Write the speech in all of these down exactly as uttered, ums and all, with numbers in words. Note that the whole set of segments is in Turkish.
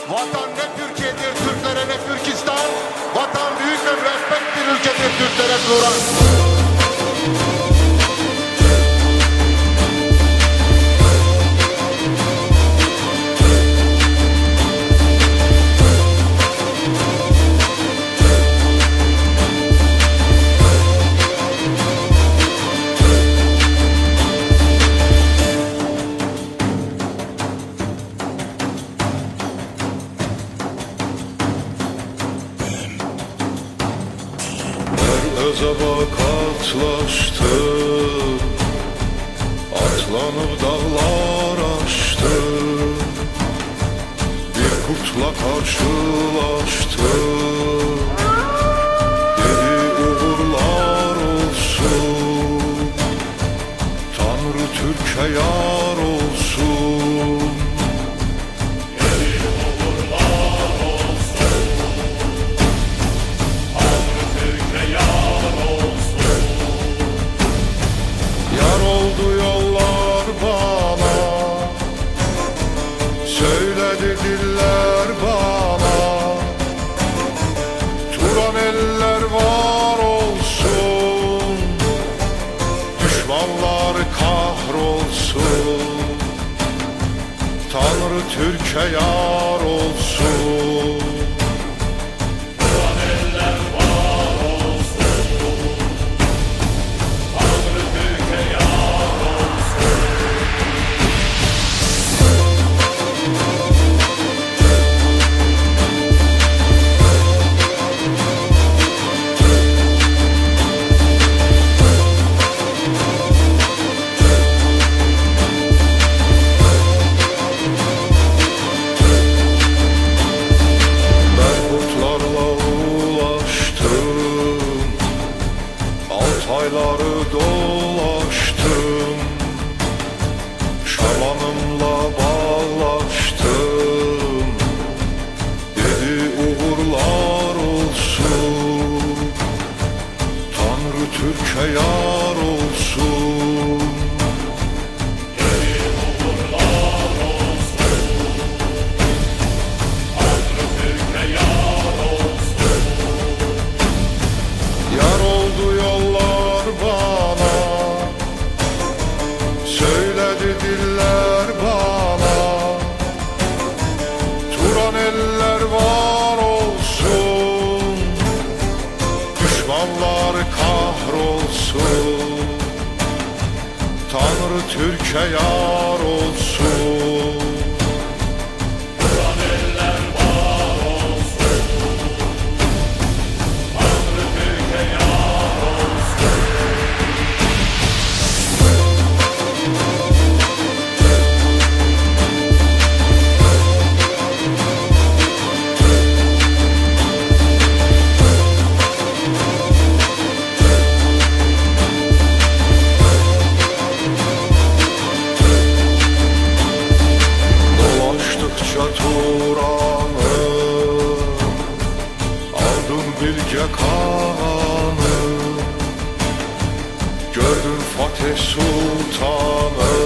Vatan ne Türkiye'dir, Türklere ne Türkistan. Vatan büyük ve müebbet bir ülkedir, Türklere Turan. Özaba katlaştım, atlanıp dağlar aştım, bir kurtla karşılaştım. Dedi uğurlar olsun, Tanrı Türk'e yar olsun. Dedi uğurlar olsun, Tanrı Türk'e yar olsun. Yar oldu yollar bana, söyledi diller bana. Turan eller var olsun, düşmanlar kahrolsun. Tanrı Türk'e yar olsun. Turan eller var olsun, Tanrı Türk'e yar olsun. Ben kurtlarla ulaştım, Altayları dolaştım, Şamanımla bağlaştım. Dedi uğurlar olsun, Tanrı Türk'e yar olsun. Dedi uğurlar olsun, Tanrı Türk'e yar olsun. Yar oldu yollar bana, söyledi diller bana. Turan eller var olsun, düşmanlar kahrolsun. Tanrı Türk'e yar olsun. Turan eller var olsun, Tanrı Türk'e yar olsun. Dolaştıkça Turan'ı, aldım Bilge Kağan'ı. Gördüm Fatih Sultan'ı,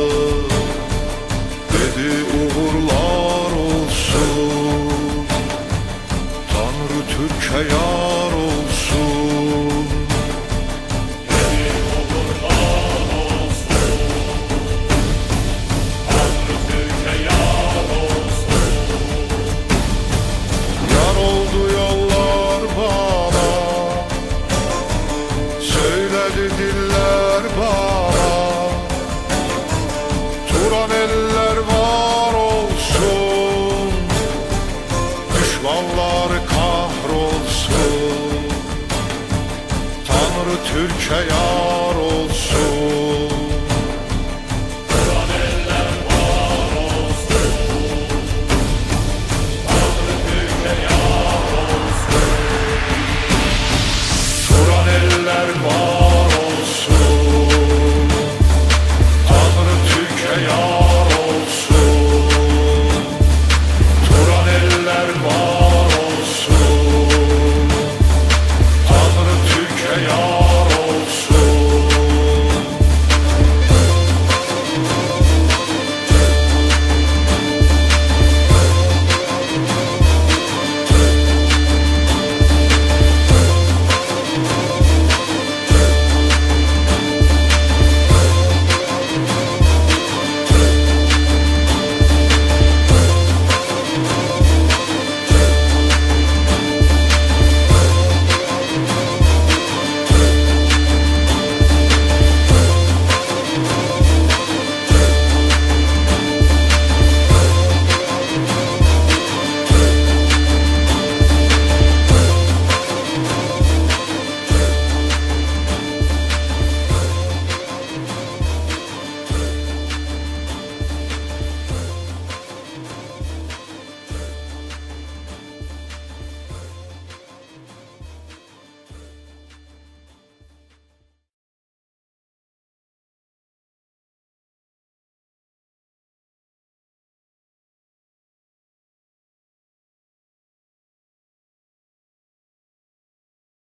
dedi uğurlar olsun. Tanrı Türk'e yar olsun. Dedi uğurlar olsun, Tanrı Türk'e yar olsun. Yar oldu yollar bana, söyledi diller bana. Turan eller var olsun, düşmanlar kahrolsun. Tanrı Türk'e yar